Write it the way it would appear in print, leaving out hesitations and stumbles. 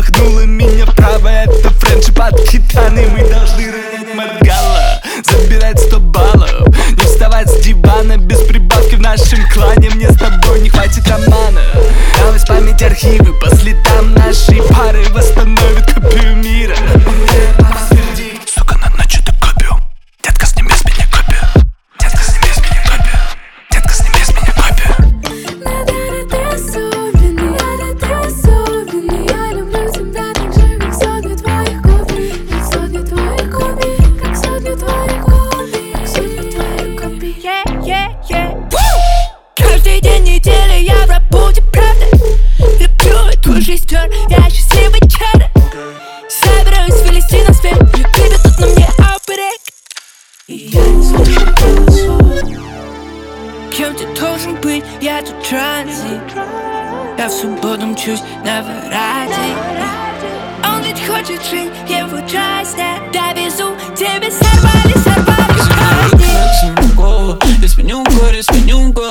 махнула меня вправо. Это френчи под хитаны. Мы должны ронять Маргала, забирать 100 баллов, не вставать с дивана без прибавки в нашем клане. Мне с тобой не хватит романа. Давай память архивы, по следам нашей пары восстановит копию мира. Сука, надо начать копию. Детка, сними с меня копию. Детка, сними с меня копию. Детка, сними с меня копию. Наверное, ты особенный, ты особенный. Я люблю тебя так же, как сотни твоих копий. Как сотни твоих копий. Как сотни твоих копий. Как сотни твоих копий. Каждый день недели я в работе, правда. Люблю эту жизнь, я счастливый чара. Собираюсь вылезти на свет, и тебе тут на мне оберег. И я не слышу голосов. Кем ты должен быть, я тут транзит. Я в субботу мчусь на вороте. Он ведь хочет жить, его часто довезу. Тебе сорвали, сорвали. Я сменю горе, сменю